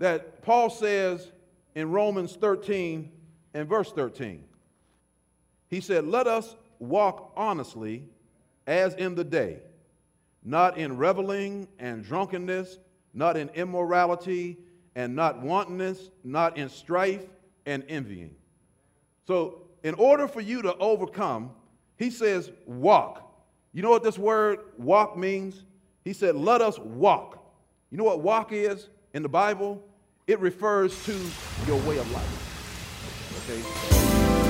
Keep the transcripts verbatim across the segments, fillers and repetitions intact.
that Paul says in Romans thirteen and verse thirteen. He said, let us walk honestly as in the day, not in reveling and drunkenness, not in immorality and not wantonness, not in strife and envying. So in order for you to overcome, he says walk. You know what this word walk means? He said, let us walk. You know what walk is in the Bible? It refers to your way of life. Okay?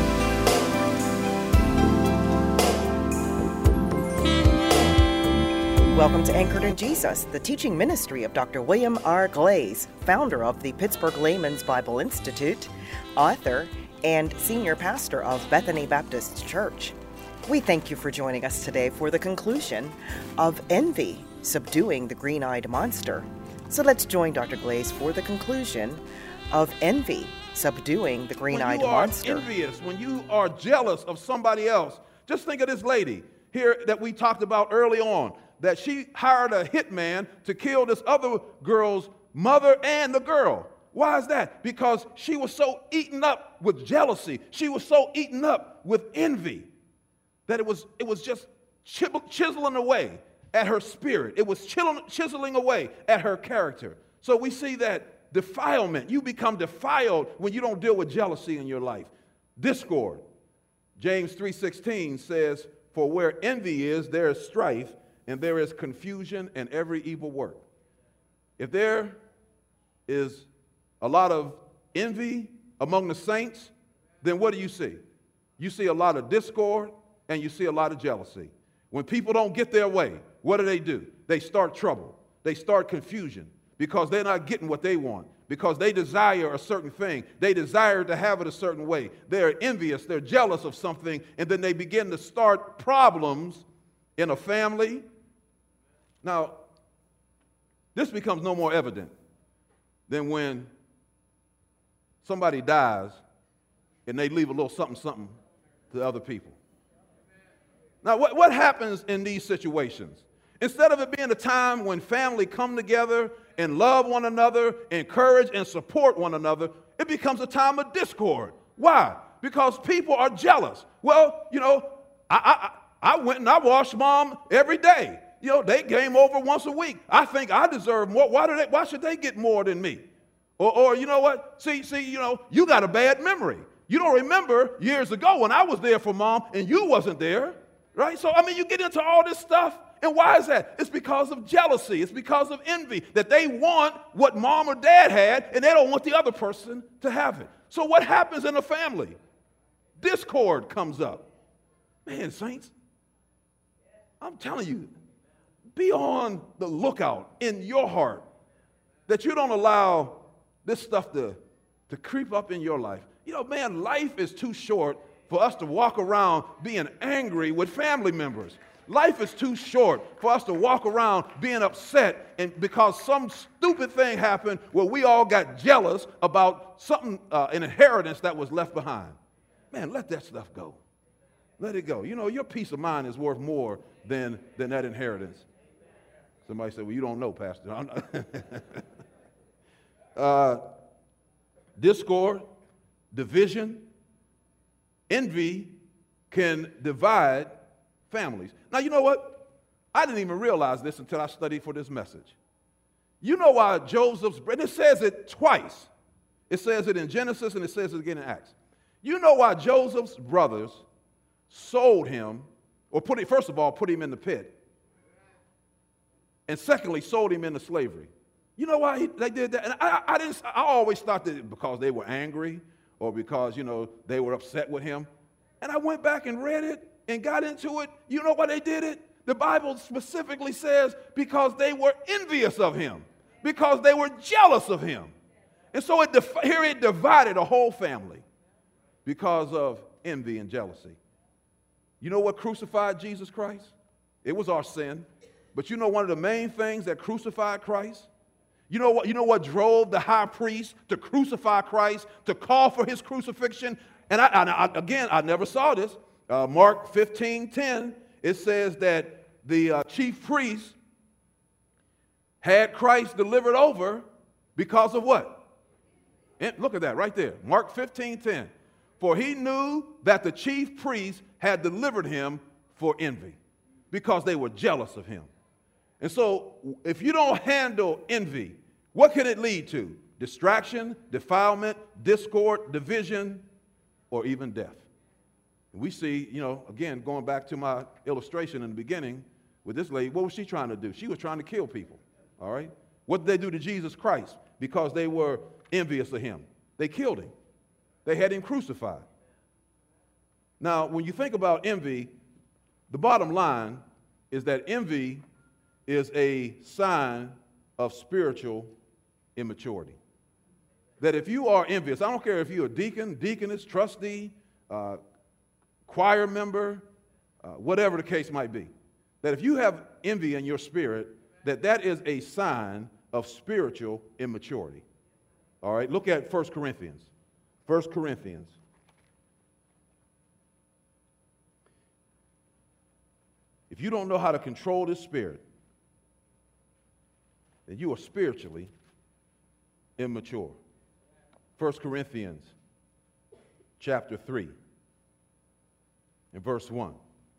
Welcome to Anchored in Jesus, the teaching ministry of Doctor William R. Glaze, founder of the Pittsburgh Layman's Bible Institute, author, and senior pastor of Bethany Baptist Church. We thank you for joining us today for the conclusion of Envy, Subduing the Green-Eyed Monster. So let's join Doctor Glaze for the conclusion of Envy, Subduing the Green-Eyed Monster. When you are envious, when you are jealous of somebody else, just think of this lady here that we talked about early on, that she hired a hitman to kill this other girl's mother and the girl. Why is that? Because she was so eaten up with jealousy. She was so eaten up with envy that it was, it was just chiseling away at her spirit. It was chiseling away at her character. So we see that defilement. You become defiled when you don't deal with jealousy in your life. Discord. James three sixteen says, for where envy is, there is strife, and there is confusion and every evil work. If there is a lot of envy among the saints, then what do you see? You see a lot of discord and you see a lot of jealousy. When people don't get their way, what do they do? They start trouble. They start confusion because they're not getting what they want, because they desire a certain thing. They desire to have it a certain way. They're envious. They're jealous of something, and then they begin to start problems in a family. Now, this becomes no more evident than when somebody dies and they leave a little something, something to other people. Now, what, what happens in these situations? Instead of it being a time when family come together and love one another, encourage and support one another, it becomes a time of discord. Why? Because people are jealous. Well, you know, I, I, I went and I washed mom every day. You know, they came over once a week. I think I deserve more. Why do they? Why should they get more than me? Or, or you know what? See, see, you know, you got a bad memory. You don't remember years ago when I was there for mom and you wasn't there, right? So, I mean, you get into all this stuff. And why is that? It's because of jealousy. It's because of envy, that they want what mom or dad had and they don't want the other person to have it. So what happens in a family? Discord comes up. Man, saints, I'm telling you, be on the lookout in your heart that you don't allow this stuff to, to creep up in your life. You know, man, life is too short for us to walk around being angry with family members. Life is too short for us to walk around being upset and because some stupid thing happened where we all got jealous about something, uh, an inheritance that was left behind. Man, let that stuff go. Let it go. You know, your peace of mind is worth more than, than that inheritance. Somebody said, well, you don't know, Pastor. I'm not. uh, discord, division, envy can divide families. Now, you know what? I didn't even realize this until I studied for this message. You know why Joseph's, and it says it twice. It says it in Genesis and it says it again in Acts. You know why Joseph's brothers sold him, or put it, first of all, put him in the pit. And secondly, sold him into slavery. You know why he, they did that? And I, I, didn't, I always thought that because they were angry or because, you know, they were upset with him. And I went back and read it and got into it. You know why they did it? The Bible specifically says because they were envious of him, because they were jealous of him. And so it def- here it divided a whole family because of envy and jealousy. You know what crucified Jesus Christ? It was our sin. But you know one of the main things that crucified Christ? You know what, you know what drove the high priest to crucify Christ, to call for his crucifixion? And I, I, again, I never saw this. Uh, Mark fifteen ten, it says that the uh, chief priest had Christ delivered over because of what? And look at that right there. Mark fifteen ten. For he knew that the chief priests had delivered him for envy, because they were jealous of him. And so if you don't handle envy, what can it lead to? Distraction, defilement, discord, division, or even death. And we see, you know, again, going back to my illustration in the beginning with this lady, what was she trying to do? She was trying to kill people, all right? What did they do to Jesus Christ? Because they were envious of him. They killed him. They had him crucified. Now, when you think about envy, the bottom line is that envy is a sign of spiritual immaturity. That if you are envious, I don't care if you're a deacon, deaconess, trustee, uh, choir member, uh, whatever the case might be, that if you have envy in your spirit, that that is a sign of spiritual immaturity. All right, look at First Corinthians. First Corinthians. If you don't know how to control this spirit, then you are spiritually immature. First Corinthians chapter three and verse one.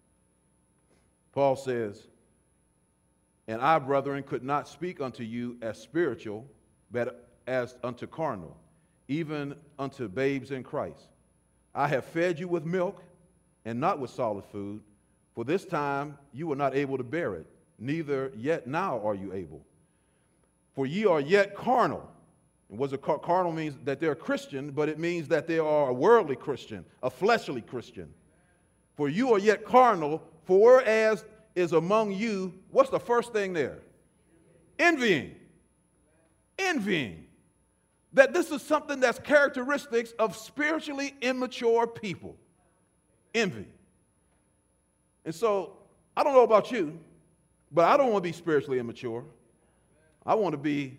Paul says, and I, brethren, could not speak unto you as spiritual, but as unto carnal, even unto babes in Christ. I have fed you with milk and not with solid food, for this time you were not able to bear it, neither yet now are you able. For ye are yet carnal. And what does car- carnal means? That they're a Christian, but it means that they are a worldly Christian, a fleshly Christian. For you are yet carnal, for whereas is among you, what's the first thing there? Envying. Envying. That this is something that's characteristics of spiritually immature people. Envy. And so, I don't know about you, but I don't want to be spiritually immature. I want to be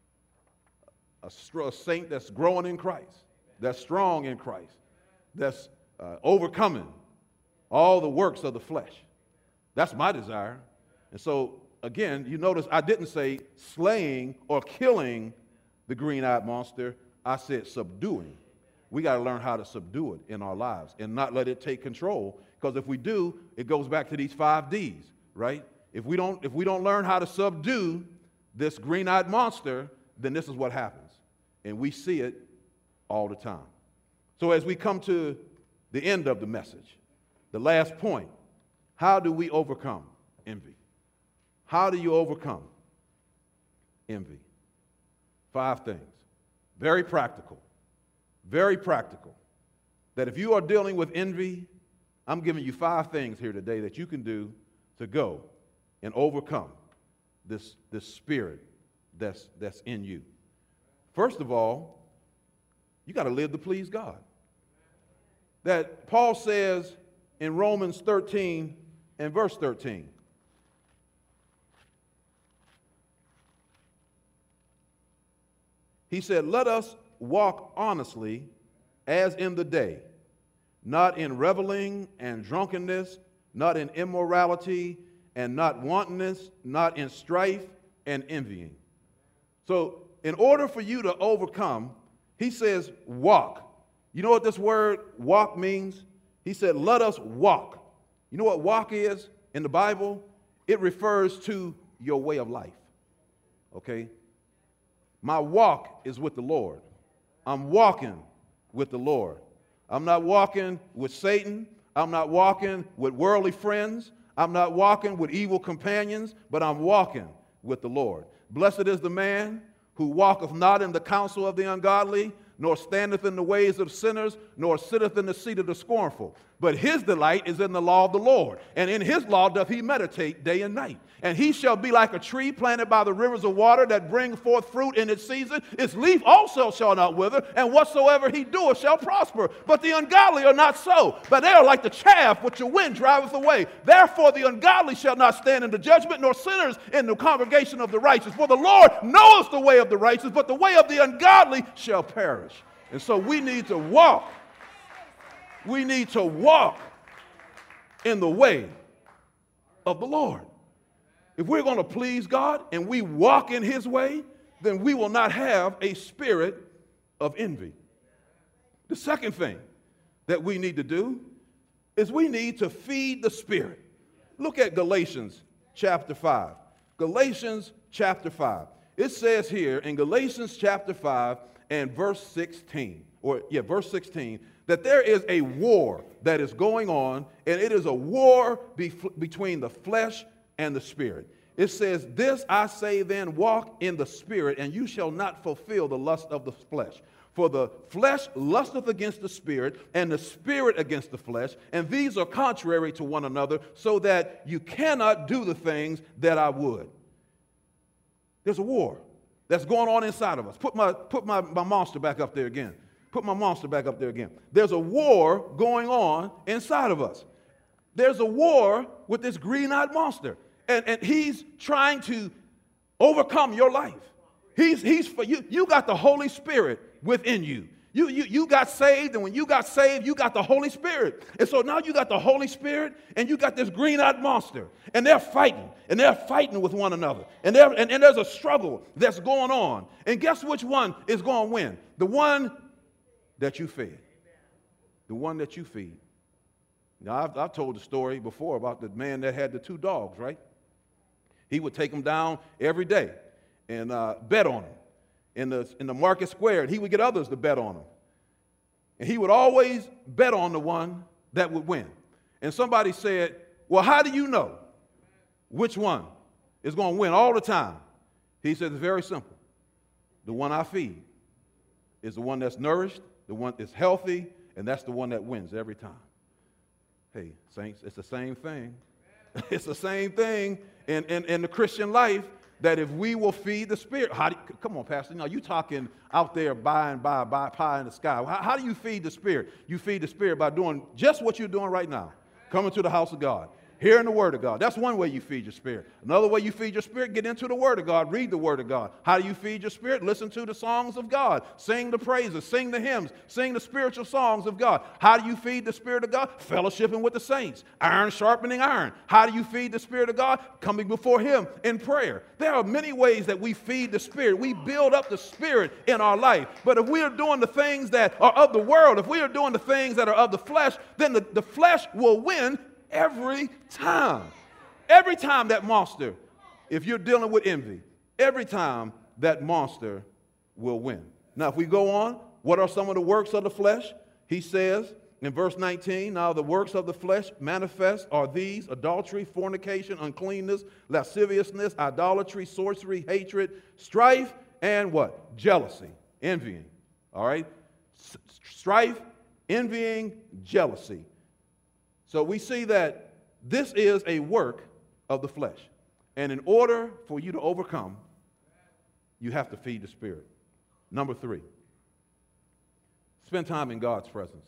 a, a saint that's growing in Christ, that's strong in Christ, that's uh, overcoming all the works of the flesh. That's my desire. And so, again, you notice I didn't say slaying or killing the green-eyed monster. I said subduing. We got to learn how to subdue it in our lives and not let it take control. Because if we do, it goes back to these five D's, right? If we don't, if we don't learn how to subdue this green-eyed monster, then this is what happens. And we see it all the time. So as we come to the end of the message, the last point, how do we overcome envy? How do you overcome envy? Five things. Very practical. Very practical. That if you are dealing with envy, I'm giving you five things here today that you can do to go and overcome this, this spirit that's, that's in you. First of all, you got to live to please God. That Paul says in Romans thirteen and verse thirteen. He said, let us walk honestly as in the day, not in reveling and drunkenness, not in immorality and not wantonness, not in strife and envying. So in order for you to overcome, he says walk. You know what this word walk means? He said, let us walk. You know what walk is in the Bible? It refers to your way of life. Okay? My walk is with the Lord. I'm walking with the Lord. I'm not walking with Satan. I'm not walking with worldly friends. I'm not walking with evil companions, but I'm walking with the Lord. Blessed is the man who walketh not in the counsel of the ungodly, nor standeth in the ways of sinners, nor sitteth in the seat of the scornful. But his delight is in the law of the Lord, and in his law doth he meditate day and night. And he shall be like a tree planted by the rivers of water that bring forth fruit in its season. Its leaf also shall not wither, and whatsoever he doeth shall prosper. But the ungodly are not so, but they are like the chaff which the wind driveth away. Therefore the ungodly shall not stand in the judgment, nor sinners in the congregation of the righteous. For the Lord knoweth the way of the righteous, but the way of the ungodly shall perish. And so we need to walk. We need to walk in the way of the Lord. If we're going to please God and we walk in his way, then we will not have a spirit of envy. The second thing that we need to do is we need to feed the Spirit. Look at Galatians chapter five. Galatians chapter five. It says here in Galatians chapter five and verse sixteen, or yeah, verse sixteen, that there is a war that is going on, and it is a war bef- between the flesh and the Spirit. It says, "This I say then, walk in the Spirit, and you shall not fulfill the lust of the flesh. For the flesh lusteth against the Spirit, and the Spirit against the flesh, and these are contrary to one another, so that you cannot do the things that I would." There's a war that's going on inside of us. Put my, put my, my monster back up there again. Put my monster back up there again. There's a war going on inside of us. There's a war with this green-eyed monster, and, and he's trying to overcome your life. He's, he's for you. You got the Holy Spirit within you. You, you. you got saved, and when you got saved, you got the Holy Spirit. And so now you got the Holy Spirit, and you got this green-eyed monster, and they're fighting, and they're fighting with one another. And, and, and there's a struggle that's going on. And guess which one is going to win? The one that you feed. The one that you feed. Now, I've, I've told the story before about the man that had the two dogs, right? He would take them down every day and uh, bet on them in the, in the market square, and he would get others to bet on him. And he would always bet on the one that would win. And somebody said, "Well, how do you know which one is going to win all the time?" He said, "It's very simple. The one I feed is the one that's nourished, the one that's healthy, and that's the one that wins every time." Hey, saints, it's the same thing. It's the same thing in, in, in the Christian life, that if we will feed the Spirit. How do you, come on, Pastor. You know, you talking out there by and by, by pie in the sky. How, how do you feed the Spirit? You feed the Spirit by doing just what you're doing right now, coming to the house of God, hearing the Word of God. That's one way you feed your spirit. Another way you feed your spirit, get into the Word of God, read the Word of God. How do you feed your spirit? Listen to the songs of God, sing the praises, sing the hymns, sing the spiritual songs of God. How do you feed the Spirit of God? Fellowshipping with the saints, iron sharpening iron. How do you feed the Spirit of God? Coming before Him in prayer. There are many ways that we feed the Spirit. We build up the Spirit in our life. But if we are doing the things that are of the world, if we are doing the things that are of the flesh, then the, the flesh will win every time. Every time that monster, if you're dealing with envy, every time that monster will win. Now, if we go on, what are some of the works of the flesh? He says in verse nineteen, "Now the works of the flesh manifest are these: adultery, fornication, uncleanness, lasciviousness, idolatry, sorcery, hatred, strife, and what? Jealousy," envying. All right? S- strife, envying, jealousy. So we see that this is a work of the flesh. And in order for you to overcome, you have to feed the Spirit. Number three, spend time in God's presence.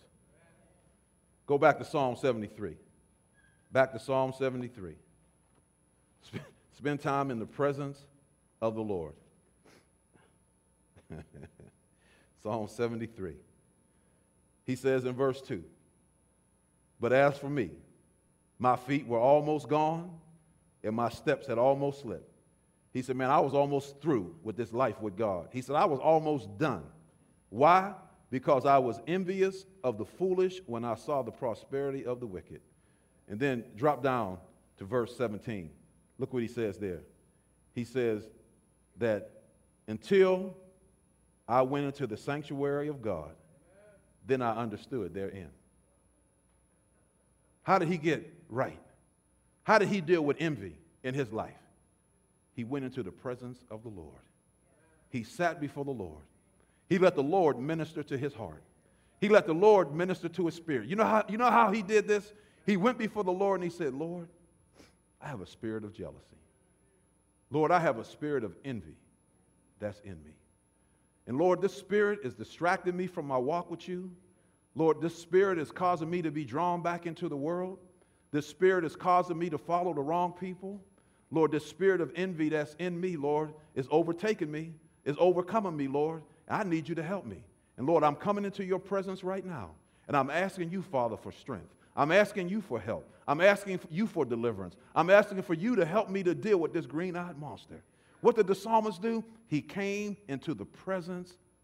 Go back to Psalm seventy-three. Back to Psalm seventy-three. Spend time in the presence of the Lord. Psalm seventy-three. He says in verse two, "But as for me, my feet were almost gone, and my steps had almost slipped." He said, man, I was almost through with this life with God. He said, I was almost done. Why? Because I was envious of the foolish when I saw the prosperity of the wicked. And then drop down to verse seventeen. Look what he says there. He says that until I went into the sanctuary of God, then I understood therein. How did he get right? How did he deal with envy in his life? He went into the presence of the Lord. He sat before the Lord. He let the Lord minister to his heart. He let the Lord minister to his spirit. You know how, you know how he did this? He went before the Lord and he said, Lord, I have a spirit of jealousy. Lord, I have a spirit of envy that's in me. And Lord, this spirit is distracting me from my walk with you. Lord, this spirit is causing me to be drawn back into the world. This spirit is causing me to follow the wrong people. Lord, this spirit of envy that's in me, Lord, is overtaking me, is overcoming me, Lord. I need you to help me. And Lord, I'm coming into your presence right now, and I'm asking you, Father, for strength. I'm asking you for help. I'm asking you for deliverance. I'm asking for you to help me to deal with this green-eyed monster. What did the psalmist do? He came into the presence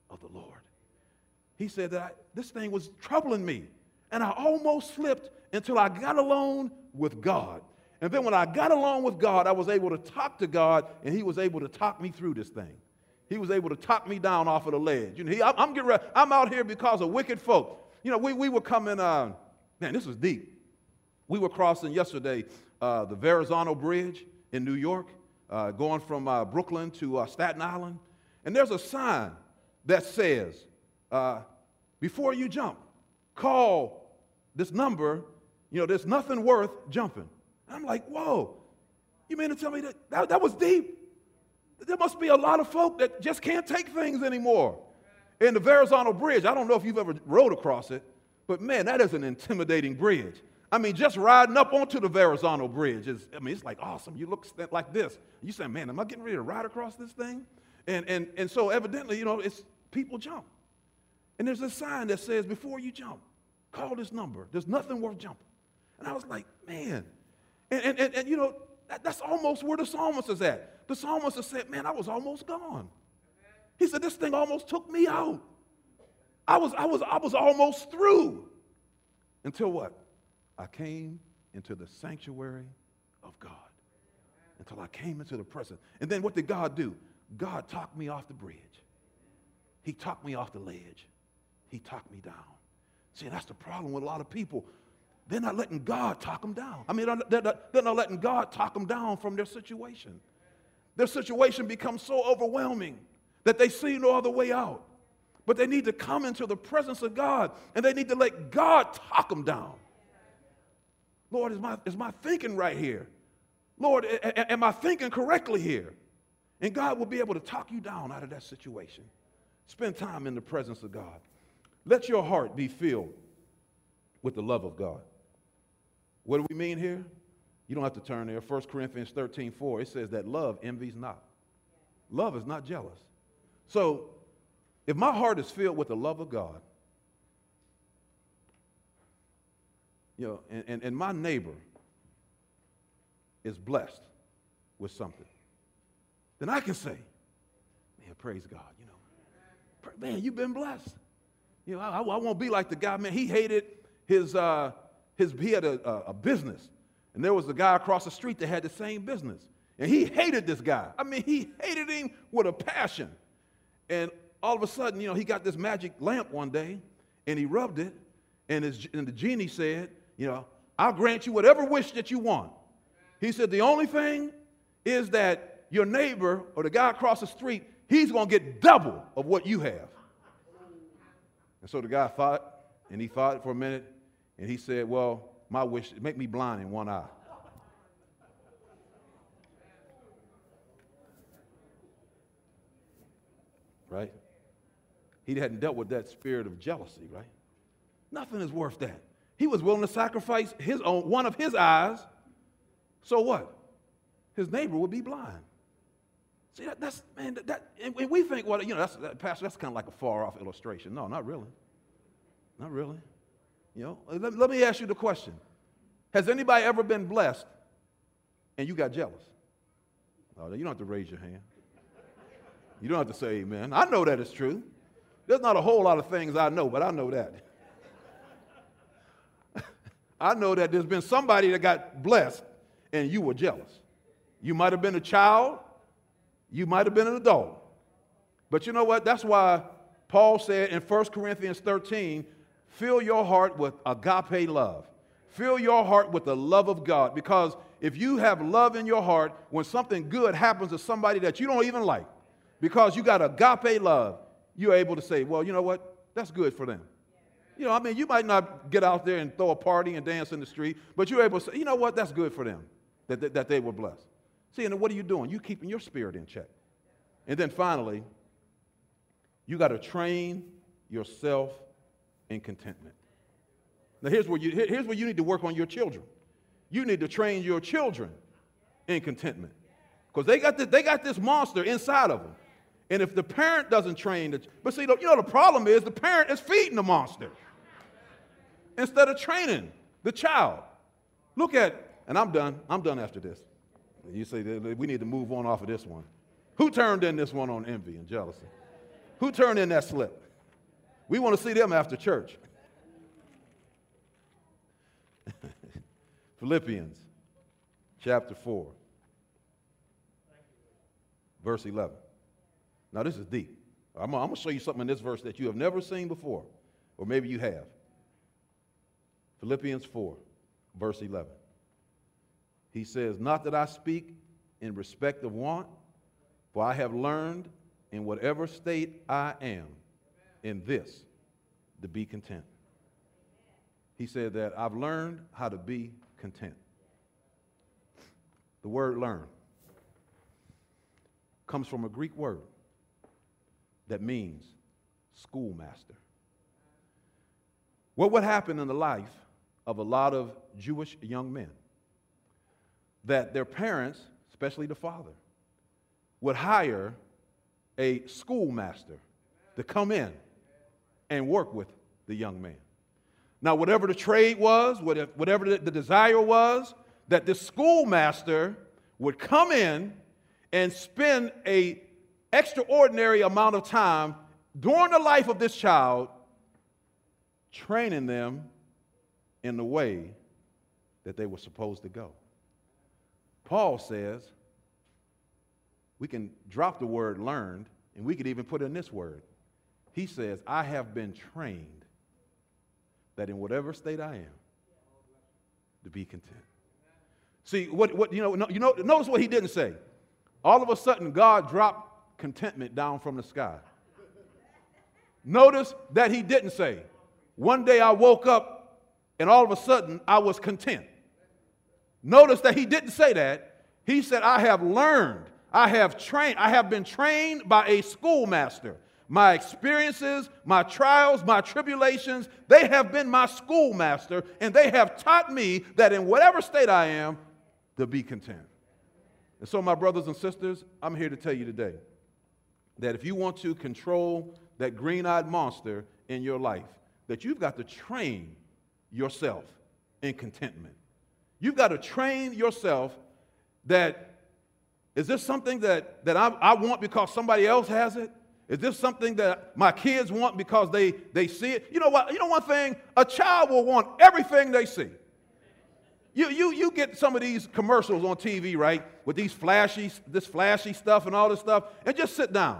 of the Lord. He said that I, this thing was troubling me, and I almost slipped until I got alone with God. And then when I got along with God, I was able to talk to God, and he was able to talk me through this thing. He was able to talk me down off of the ledge. You know, he, I, I'm getting ready, I'm out here because of wicked folk. You know, we, we were coming, uh, man, this was deep. We were crossing yesterday uh, the Verrazano Bridge in New York, uh, going from uh, Brooklyn to uh, Staten Island. And there's a sign that says, uh, before you jump, call this number. You know, there's nothing worth jumping. I'm like, whoa, you mean to tell me that, that that was deep? There must be a lot of folk that just can't take things anymore. In the Verrazano Bridge, I don't know if you've ever rode across it, but man, that is an intimidating bridge. I mean, just riding up onto the Verrazano Bridge is, I mean, it's like awesome. You look like this. You say, man, am I getting ready to ride across this thing? And, and, and so evidently, you know, it's people jump. And there's a sign that says, before you jump, call this number. There's nothing worth jumping. And I was like, man. And, and, and, and you know, that, that's almost where the psalmist is at. The psalmist has said, man, I was almost gone. He said, this thing almost took me out. I was, I was, I was almost through. Until what? I came into the sanctuary of God. Until I came into the presence. And then what did God do? God talked me off the bridge. He talked me off the ledge. He talked me down. See, that's the problem with a lot of people. They're not letting God talk them down. I mean, they're not, they're not letting God talk them down from their situation. Their situation becomes so overwhelming that they see no other way out. But they need to come into the presence of God, and they need to let God talk them down. Lord, is my, is my thinking right here? Lord, a, a, am I thinking correctly here? And God will be able to talk you down out of that situation. Spend time in the presence of God. Let your heart be filled with the love of God. What do we mean here? You don't have to turn there. First Corinthians thirteen four, it says that love envies not. Love is not jealous. So if my heart is filled with the love of God, you know, and, and, and my neighbor is blessed with something, then I can say, man, praise God, you know. Man, you've been blessed. You know, I, I won't be like the guy, man, he hated his, uh, his he had a, a, a business, and there was a guy across the street that had the same business, and he hated this guy. I mean, he hated him with a passion. And all of a sudden, you know, he got this magic lamp one day, and he rubbed it, and, his, and the genie said, you know, I'll grant you whatever wish that you want. He said, the only thing is that your neighbor or the guy across the street, he's going to get double of what you have. And so the guy thought, and he thought for a minute, and he said, well, my wish, make me blind in one eye. Right? He hadn't dealt with that spirit of jealousy, right? Nothing is worth that. He was willing to sacrifice his own, one of his eyes. So what? His neighbor would be blind. See, that, that's, man, that, that and we think, well, you know, that's, that, Pastor, that's kind of like a far-off illustration. No, not really. Not really. You know, let, let me ask you the question. Has anybody ever been blessed and you got jealous? Oh, you don't have to raise your hand. You don't have to say amen. I know that it's true. There's not a whole lot of things I know, but I know that. I know that there's been somebody that got blessed and you were jealous. You might have been a child. You might have been an adult. But you know what? That's why Paul said in First Corinthians thirteen, fill your heart with agape love. Fill your heart with the love of God. Because if you have love in your heart, when something good happens to somebody that you don't even like, because you got agape love, you're able to say, well, you know what? That's good for them. You know, I mean, you might not get out there and throw a party and dance in the street, but you're able to say, you know what? That's good for them, that, that, that they were blessed. See, and what are you doing? You're keeping your spirit in check. And then finally, you got to train yourself in contentment. Now, here's where, you, here's where you need to work on your children. You need to train your children in contentment. Because they got this, they got this monster inside of them. And if the parent doesn't train the, but see, you know, the problem is the parent is feeding the monster instead of training the child. Look at, and I'm done, I'm done after this. You say we need to move on off of this one. Who turned in this one on envy and jealousy? Who turned in that slip? We want to see them after church. Philippians chapter four, verse eleven. Now this is deep. I'm, I'm going to show you something in this verse that you have never seen before, or maybe you have. Philippians four, verse eleven. He says, not that I speak in respect of want, for I have learned in whatever state I am in this to be content. He said that I've learned how to be content. The word learn comes from a Greek word that means schoolmaster. What would happen in the life of a lot of Jewish young men? That their parents, especially the father, would hire a schoolmaster to come in and work with the young man. Now, whatever the trade was, whatever the desire was, that the schoolmaster would come in and spend an extraordinary amount of time during the life of this child training them in the way that they were supposed to go. Paul says we can drop the word learned, and we could even put in this word. He says, I have been trained that in whatever state I am, to be content. See, what, what you know, you know, notice what he didn't say. All of a sudden, God dropped contentment down from the sky. Notice that he didn't say, one day I woke up and all of a sudden I was content. Notice that he didn't say that. He said, I have learned, I have trained, I have been trained by a schoolmaster. My experiences, my trials, my tribulations, they have been my schoolmaster, and they have taught me that in whatever state I am, to be content. And so, my brothers and sisters, I'm here to tell you today that if you want to control that green-eyed monster in your life, that you've got to train yourself in contentment. You've got to train yourself that, is this something that, that I, I want because somebody else has it? Is this something that my kids want because they, they see it? You know what? You know one thing? A child will want everything they see. You, you, you get some of these commercials on T V, right, with these flashy, this flashy stuff and all this stuff, and just sit down.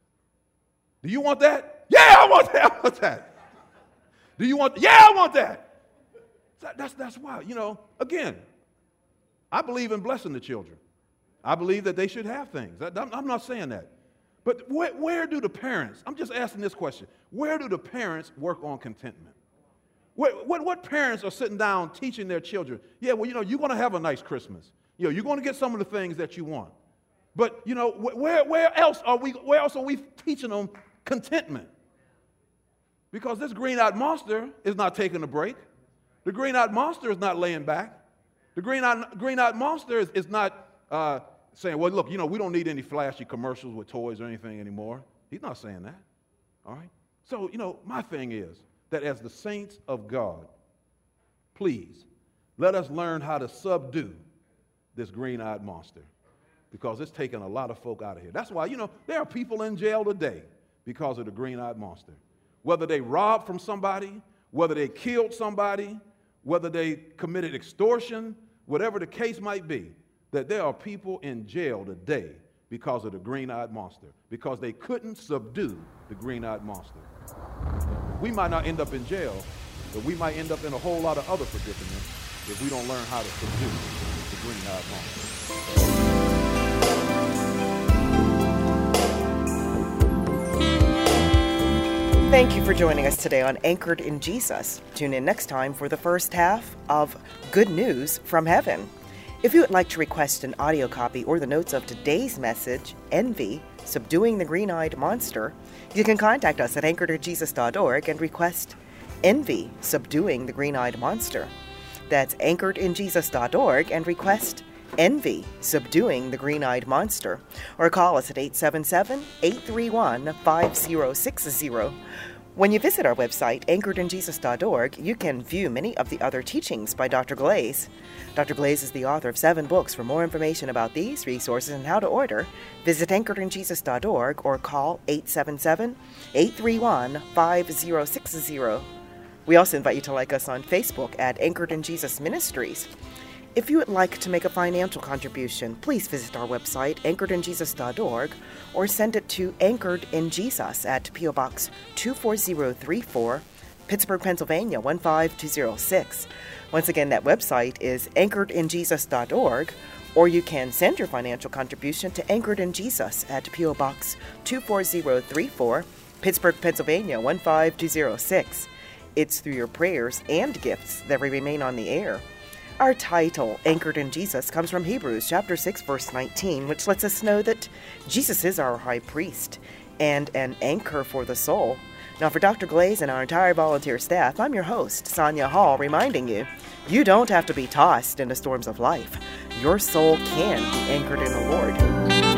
Do you want that? Yeah, I want that. I want that. Do you want? Yeah, I want that. That's, that's why, you know, again, I believe in blessing the children. I believe that they should have things. I'm not saying that. But where, where do the parents, I'm just asking this question, where do the parents work on contentment? Where, what, what parents are sitting down teaching their children, yeah, well, you know, you're going to have a nice Christmas. You know, you're going to get some of the things that you want. But, you know, where, where else are we, where else are we teaching them contentment? Because this green-eyed monster is not taking a break. The green-eyed monster is not laying back. The green-eyed, green-eyed monster is, is not uh, saying, well, look, you know, we don't need any flashy commercials with toys or anything anymore. He's not saying that, all right? So, you know, my thing is that as the saints of God, please, let us learn how to subdue this green-eyed monster because it's taking a lot of folk out of here. That's why, you know, there are people in jail today because of the green-eyed monster. Whether they robbed from somebody, whether they killed somebody, whether they committed extortion, whatever the case might be, that there are people in jail today because of the green-eyed monster, because they couldn't subdue the green-eyed monster. We might not end up in jail, but we might end up in a whole lot of other predicaments if we don't learn how to subdue the green-eyed monster. Thank you for joining us today on Anchored in Jesus. Tune in next time for the first half of Good News from Heaven. If you would like to request an audio copy or the notes of today's message, Envy, Subduing the Green-Eyed Monster, you can contact us at anchored in jesus dot org and request Envy, Subduing the Green-Eyed Monster. That's anchored in jesus dot org and request Envy, Subduing the Green-Eyed Monster. Or call us at eight seven seven, eight three one, five zero six zero. When you visit our website, anchored in jesus dot org, you can view many of the other teachings by Doctor Glaze. Doctor Glaze is the author of seven books. For more information about these resources and how to order, visit anchored in jesus dot org or call eight seven seven, eight three one, five zero six zero. We also invite you to like us on Facebook at Anchored in Jesus Ministries. If you would like to make a financial contribution, please visit our website, anchored in jesus dot org, or send it to Anchored in Jesus at P O Box two four zero three four, Pittsburgh, Pennsylvania one five two zero six. Once again, that website is anchored in jesus dot org, or you can send your financial contribution to Anchored in Jesus at P O Box two four zero three four, Pittsburgh, Pennsylvania one five two zero six. It's through your prayers and gifts that we remain on the air. Our title, Anchored in Jesus, comes from Hebrews chapter six, verse nineteen, which lets us know that Jesus is our high priest and an anchor for the soul. Now, for Doctor Glaze and our entire volunteer staff, I'm your host, Sonia Hall, reminding you, you don't have to be tossed into storms of life. Your soul can be anchored in the Lord.